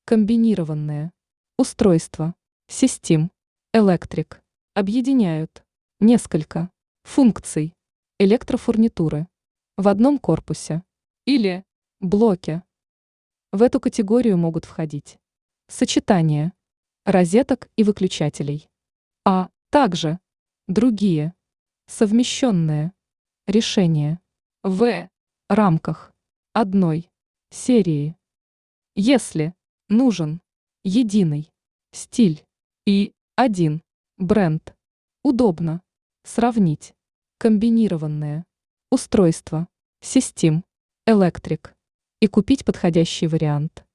комбинированные устройства, систем, электрик, объединяют несколько функций электрофурнитуры в одном корпусе или блоке. В эту категорию могут входить сочетание розеток и выключателей, а также другие совмещенные решения в рамках одной серии. Если нужен единый стиль и один бренд, удобно сравнить комбинированные устройства, систем, электрик и купить подходящий вариант.